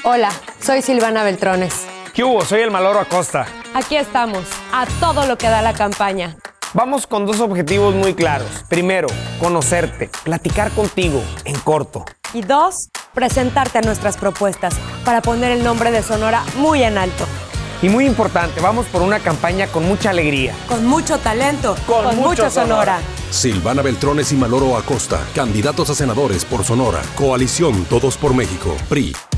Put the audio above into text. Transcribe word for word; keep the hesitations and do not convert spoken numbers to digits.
Hola, soy Silvana Beltrones. ¿Qué hubo? Soy el Maloro Acosta. Aquí estamos, a todo lo que da la campaña. Vamos con dos objetivos muy claros. Primero, conocerte, platicar contigo, en corto. Y dos, presentarte a nuestras propuestas para poner el nombre de Sonora muy en alto. Y muy importante, vamos por una campaña con mucha alegría. Con mucho talento, con, con mucho, mucho Sonora. Sonora. Silvana Beltrones y Maloro Acosta, candidatos a senadores por Sonora. Coalición Todos por México, P R I.